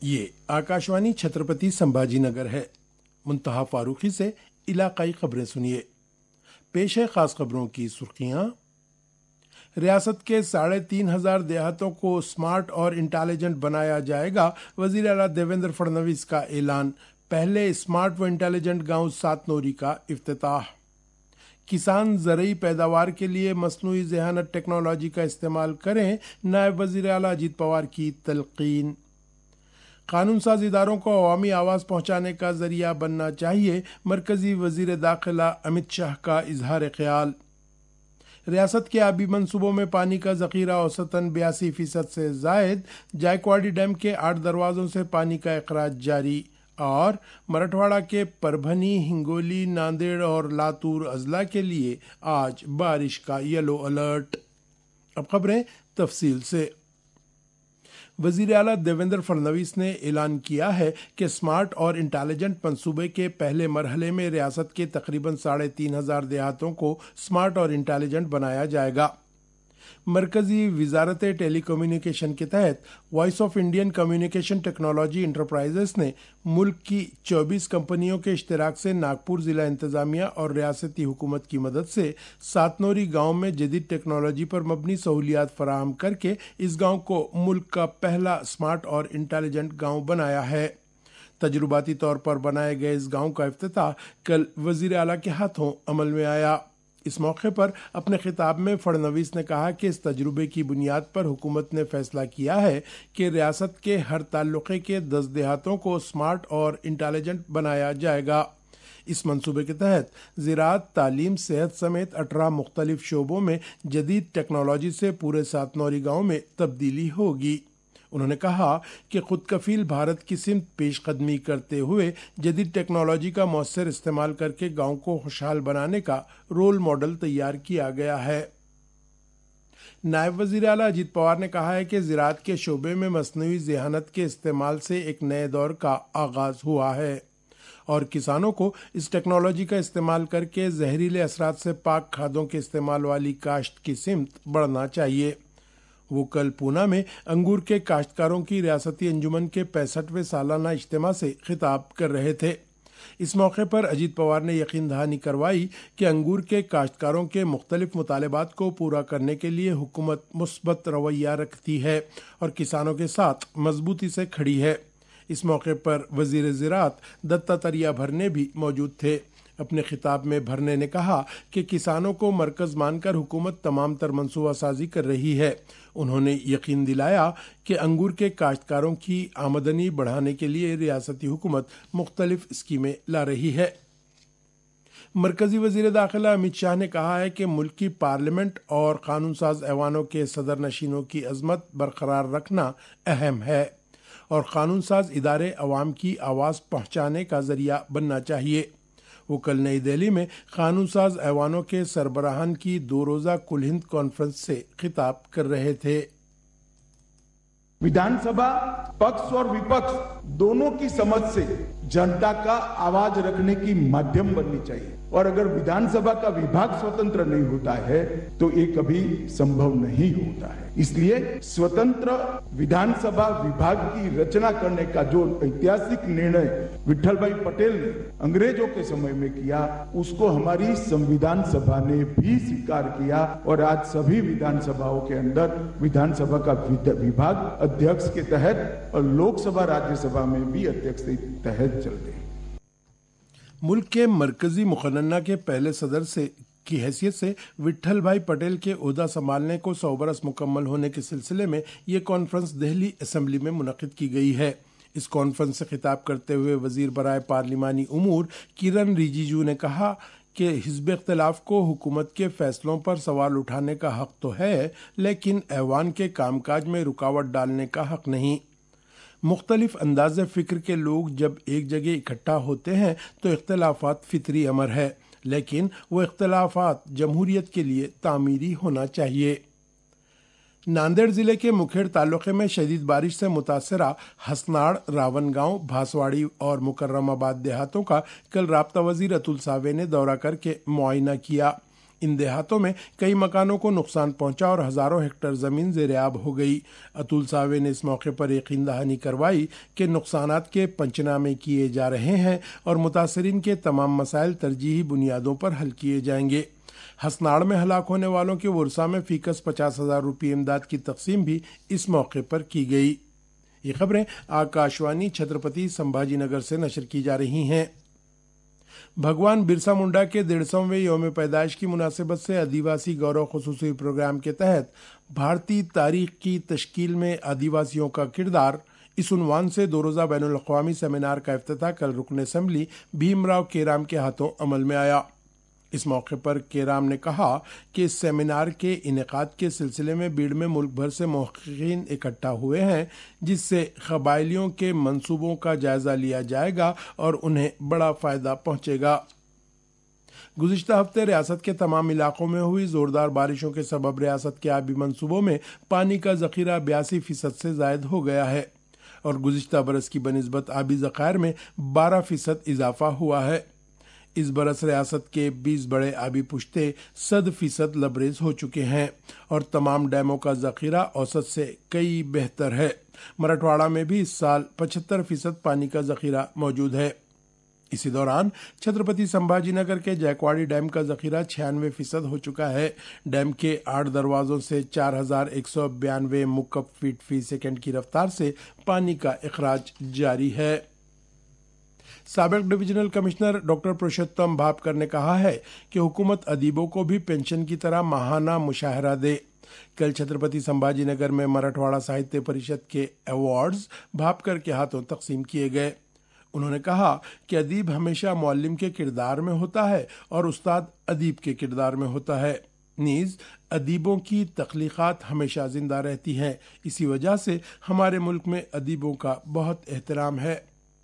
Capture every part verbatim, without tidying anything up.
ये आकाशवाणी छत्रपति संभाजी नगर है। मुंतहा फारूकी से इलाकाई खबरें सुनिए। पेश है खास खबरों की सुर्खियां। रियासत के साढ़े तीन हजार देहातों को स्मार्ट और इंटेलिजेंट बनाया जाएगा। वजीर आला देवेंद्र फडणवीस का ऐलान। पहले स्मार्ट व इंटेलिजेंट गांव सातनोरी का इफ्तिताह। किसान ज़रई पैदावार के लिए मसनूई ज़हानत टेक्नोलॉजी का इस्तेमाल करें। नायब वजीर आला अजीत पवार की तलकीन। कानून साज इदारों को अवामी आवाज़ पहुंचाने का जरिया बनना चाहिए। मरकजी वजीर दाखिला अमित शाह का इजहार ख्याल। रियासत के आबी मंसूबों में पानी का जखीरा औसतन बयासी फीसद से जायद। जायकवाड़ी डैम के आठ दरवाजों से पानी का अखराज जारी। और मराठवाड़ा के परभनी, हिंगोली, नांदेड़ और लातूर अजला के लिए आज बारिश का येलो अलर्ट। अब खबरें तफसील से। वजीर आला देवेंद्र फडणवीस ने ऐलान किया है कि स्मार्ट और इंटेलिजेंट मंसूबे के पहले मरहले में रियासत के तकरीबन साढ़े तीन हजार देहातों को स्मार्ट और इंटेलिजेंट बनाया जाएगा। मरकजी वजारत टेलीकम्युनिकेशन के तहत voice of Indian communication technology enterprises ने मुल्क की चौबीस कंपनियों के इश्तिराक से नागपुर जिला इंतजामिया और रियासती हुकूमत की मदद से सातनोरी गांव में जदीद टेक्नोलॉजी पर मबनी सहूलियात फराहम करके इस गांव को मुल्क का पहला स्मार्ट और इंटेलिजेंट गांव बनाया है। तजुर्बाती तौर पर बनाए गए इस गांव का इफ्तिताह कल वजीर आला के हाथों अमल में आया। इस मौके पर अपने खिताब में फडणवीस ने कहा कि इस तजुर्बे की बुनियाद पर हुकूमत ने फैसला किया है कि रियासत के हर ताल्लुक़े के दस देहातों को स्मार्ट और इंटेलिजेंट बनाया जाएगा। इस मंसूबे के तहत ज़राअत, तालीम, सेहत समेत अठारह मुख्तलिफ शोबों में जदीद टेक्नोलॉजी से पूरे सातनौरी गांव में तब्दीली होगी। उन्होंने कहा कि खुद कफील भारत की सिमत पेशकदमी करते हुए जदीद टेक्नोलॉजी का मौसर इस्तेमाल करके गांव को खुशहाल बनाने का रोल मॉडल तैयार किया गया है। नायब वजीर आला अजीत पवार ने कहा है कि ज़राअत के शोबे में मसनूई ज़हानत के इस्तेमाल से एक नए दौर का आगाज हुआ है और किसानों को इस टेक्नोलॉजी का इस्तेमाल करके जहरीले असरात से पाक खादों के इस्तेमाल वाली काश्त की सिमत बढ़ना चाहिए। वो कल पूना में अंगूर के काश्तकारों की रियासती अंजुमन के पैंसठवें सालाना इज्तिमा से खिताब कर रहे थे। इस मौके पर अजीत पवार ने यकीन दहानी करवाई कि अंगूर के काश्तकारों के मुख्तलिफ मुतालबात को पूरा करने के लिए हुकूमत मुस्बत रवैया रखती है और किसानों के साथ मजबूती से खड़ी है। इस मौके पर वजीर ज़राअत दत्तात्रेय भरने भी मौजूद थे। अपने खिताब में भरने ने कहा कि किसानों को मरकज मानकर हुकूमत तमाम तर मनसूबा साजी कर रही है। उन्होंने यकीन दिलाया कि अंगूर के काश्तकारों की आमदनी बढ़ाने के लिए रियासती हुकूमत मुख्तलिफ स्कीमें ला रही है। मरकजी वजीर दाखिला अमित शाह ने कहा है कि मुल्क की पार्लियामेंट और कानून साज ऐवानों के सदर नशीनों की अजमत बरकरार रखना अहम है और कानून साज इदारे अवाम की आवाज़ पहुँचाने का जरिया बनना चाहिए। वो कल नई दिल्ली में कानून साज ऐवानों के सरबराहान की दो रोज़ा कुल हिंद कॉन्फ्रेंस से खिताब कर रहे थे। विधानसभा पक्ष और विपक्ष दोनों की समझ से जनता का आवाज रखने की माध्यम बननी चाहिए और अगर विधानसभा का विभाग स्वतंत्र नहीं होता है तो ये कभी संभव नहीं होता है। इसलिए स्वतंत्र विधानसभा विभाग की रचना करने का जो ऐतिहासिक निर्णय विठल भाई पटेल ने अंग्रेजों के समय में किया उसको हमारी संविधान सभा ने भी स्वीकार किया और आज सभी विधानसभाओं के अंदर विधानसभा का विभाग अध्यक्ष के तहत और लोकसभा राज्यसभा में भी अध्यक्ष के तहत चलते हैं। मुल्क के मरकजी मुखन्ना के पहले सदर से की हैसियत से विठल भाई पटेल के ओहदा संभालने को सौ बरस मुकम्मल होने के सिलसिले में ये कॉन्फ्रेंस दिल्ली असेंबली में मुनक़िद की गई है। इस कॉन्फ्रेंस से खिताब करते हुए वजीर बराए पार्लिमानी उमूर किरण रिजिजू ने कहा कि हिज़्ब इख्तिलाफ को हुकूमत के फैसलों पर सवाल उठाने का हक तो है, लेकिन ऐवान के कामकाज में रुकावट डालने का हक नहीं। मुख्तलिफ अंदाज़े फ़िक्र के लोग जब एक जगह इकट्ठा होते हैं तो इख्तिलाफात फितरी अमर है, लेकिन वो इख्तिलाफात जमहूरियत के लिए तामीरी होना चाहिए। नांदेड़ जिले के मुखेड़ तालुके में शदीद बारिश से मुतासरा हसनाड़, रावनगांव, भासवाड़ी और मुकर्रमाबाद देहातों का कल राब्ता वजीर अतुल सावे ने दौरा करके मुआयना किया। इन देहातों में कई मकानों को नुकसान पहुंचा और हजारों हेक्टेयर जमीन ज़ेर-ए-आब हो गई। अतुल सावे ने इस मौके पर यकीन दहानी करवाई कि नुकसानात के पंचनामे किए जा रहे हैं और मुतासरीन के तमाम मसाइल तरजीही बुनियादों पर हल किए जाएंगे। हसनाड़ में हलाक होने वालों के वर्सा में फीकस पचास हजार रुपये इमदाद की तकसीम भी इस मौके पर की गई। ये खबरें आकाशवाणी छत्रपति संभाजी नगर से नशर की जा रही हैं। भगवान बिरसा मुंडा के डेढ़ सौवें यौम पैदाइश की मुनासिबत से आदिवासी गौरव खुसूसी प्रोग्राम के तहत भारतीय तारीख की तश्कील में आदिवासियों का किरदार इस उन्वान से दो रोज़ा बैनुल अक़वामी सेमिनार का इफ्तिताह कल रुकन असम्बली भीमराव केराम के हाथों अमल में आया। इस मौके पर केराम ने कहा कि इस सेमिनार के इनेकाद के सिलसिले में बीड़ में मुल्क भर से मुहक़्क़िक़ीन इकट्ठा हुए हैं, जिससे क़बायलियों के मंसूबों का जायजा लिया जाएगा और उन्हें बड़ा फ़ायदा पहुंचेगा। गुज़िश्ता हफ्ते रियासत के तमाम इलाकों में हुई जोरदार बारिशों के सबब रियासत के आबी मंसूबों में पानी का ज़ख़ीरा बयासी फीसद से ज़ायद हो गया है और गुज़िश्ता बरस की बनिस्बत आबी ज़ख़ायर में बारह फीसद इजाफा हुआ है। इस बरस रियासत के बीस बड़े आबी पुश्ते सद फीसद लबरेज हो चुके हैं और तमाम डैमों का ज़ख़ीरा औसत से कई बेहतर है। मराठवाड़ा में भी इस साल पचहत्तर फीसद पानी का ज़ख़ीरा मौजूद है। इसी दौरान छत्रपति संभाजी नगर के जयकवाड़ी डैम का ज़ख़ीरा छियानवे फीसद हो चुका है। डैम के आठ दरवाजों से चार हजार एक सौ बयानवे मुकअब फीट फी सेकेंड की रफ्तार से पानी का इखराज जारी है। साबिक divisional commissioner doctor Purushottam Bhapkar ने कहा है कि हुकूमत अदीबों को भी पेंशन की तरह माहाना मुशाहरा दे। कल छत्रपति संभाजी नगर में मराठवाड़ा साहित्य परिषद के अवार्ड्स भापकर के हाथों तकसीम किए गए। उन्होंने कहा कि अदीब हमेशा मुअल्लिम के किरदार में होता है और उस्ताद अदीब के किरदार में होता है। नीज अदीबों की तख्लीक़ात हमेशा जिंदा रहती हैं। इसी वजह से हमारे मुल्क में अदीबों का बहुत एहतराम है।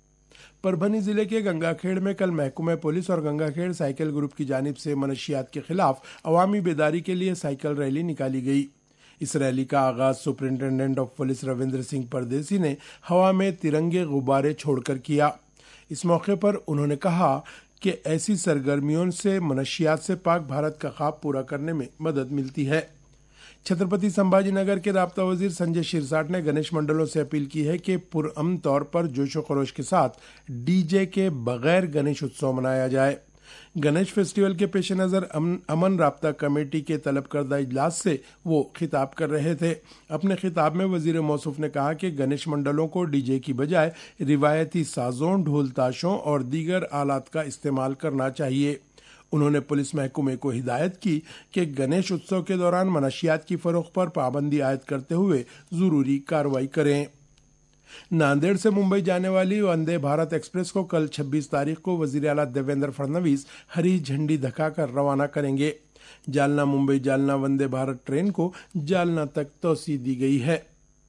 परभनी जिले के गंगाखेड़ में कल महकमा पुलिस और गंगाखेड़ साइकिल ग्रुप की जानिब से मनशियात के खिलाफ अवामी बेदारी के लिए साइकिल रैली निकाली गई। इस रैली का आगाज superintendent of police Ravindra Singh Pardeshi ने हवा में तिरंगे गुब्बारे छोड़कर किया। इस मौके पर उन्होंने कहा कि ऐसी सरगर्मियों से मनशियात से पाक भारत का ख्वाब पूरा करने में मदद मिलती है। छत्रपति संभाजी नगर के राब्ता वजीर संजय शिरसाट ने गणेश मंडलों से अपील की है कि पुरअमन तौर पर जोशो खरोश के साथ डीजे के बगैर गणेश उत्सव मनाया जाए। गणेश फेस्टिवल के पेश नज़र अमन, अमन राब्ता कमेटी के तलब करदा इजलास से वो खिताब कर रहे थे। अपने खिताब में वजीर मौसूफ ने कहा कि गणेश मंडलों को डीजे की बजाय रिवायती साजों, ढोल ताशों और दीगर आलात का इस्तेमाल करना चाहिए। उन्होंने पुलिस महकमे को हिदायत की कि गणेश उत्सव के दौरान मनशियात की फरोख्त पर पाबंदी आयद करते हुए जरूरी कार्रवाई करें। नांदेड़ से मुंबई जाने वाली वंदे भारत एक्सप्रेस को कल छब्बीस तारीख को वजीर आला देवेंद्र फडणवीस हरी झंडी दिखाकर रवाना करेंगे। जालना मुंबई जालना वंदे भारत ट्रेन को जालना तक तोसी दी गई है।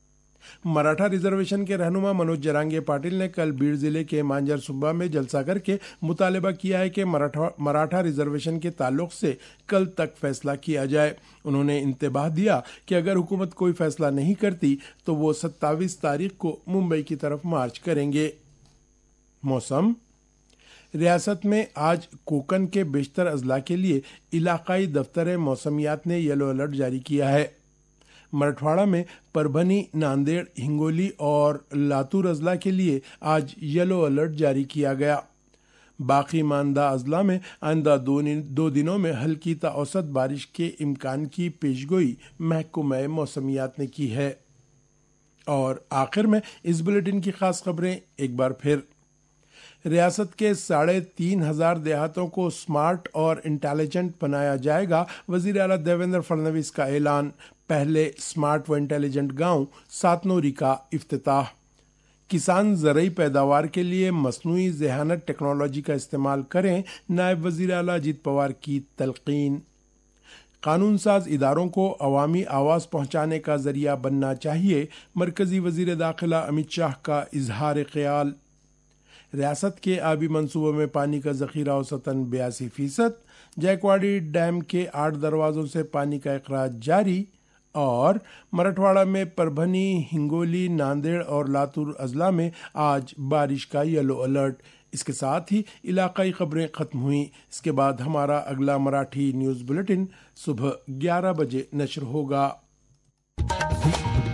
मराठा रिजर्वेशन के रहनुमा मनोज जरांगे पाटिल ने कल बीड़ जिले के मांजर सुब्बा में जलसा करके मुतालबा किया है कि मराठा मराठा रिजर्वेशन के ताल्लुक से कल तक फैसला किया जाए। उन्होंने इंतबाह दिया कि अगर हुकूमत कोई फैसला नहीं करती तो वो सत्ताईस तारीख को मुंबई की तरफ मार्च करेंगे। मौसम। रियासत में आज कोकन के बेशतर अजला के लिए इलाकाई दफ्तर मौसमियात ने येलो अलर्ट जारी किया है। मराठवाड़ा में परभनी, नांदेड़, हिंगोली और लातूर अजला के लिए आज येलो अलर्ट जारी किया गया। बाकी मानदा अजला में आइंदा दो, दो दिनों में हल्की ता औसत बारिश के इम्कान की पेशगोई महकमा मौसमियात ने की है। और आखिर में इस बुलेटिन की खास खबरें एक बार फिर। रियासत के साढ़े तीन हजार देहातों को स्मार्ट और इंटेलिजेंट बनाया जाएगा, वजीर आला देवेंद्र फडणवीस का ऐलान। पहले स्मार्ट व इंटेलिजेंट गांव सातनोरी का इफ्तिताह। किसान ज़रई पैदावार के लिए मसनूई ज़हानत टेक्नोलॉजी का इस्तेमाल करें, नायब वजीर आला अजीत पवार की तलकीन। कानून साज इदारों को अवामी आवाज़ पहुंचाने का जरिया बनना चाहिए, मरकजी वजीर दाखिला अमित शाह का इजहार ख्याल। रियासत के आबी मंसूबों में पानी का जखीरा औसतन बयासी फीसद। जयकवाड़ी डैम के आठ दरवाजों से पानी का इखराज जारी। और मराठवाड़ा में परभनी, हिंगोली, नांदेड़ और लातूर अजला में आज बारिश का येलो अलर्ट। اس کے ساتھ ہی علاقائی خبریں ختم ہوئیں۔ اس کے بعد ہمارا اگلا مراٹھی نیوز بلیٹن صبح گیارہ بجے نشر ہوگا۔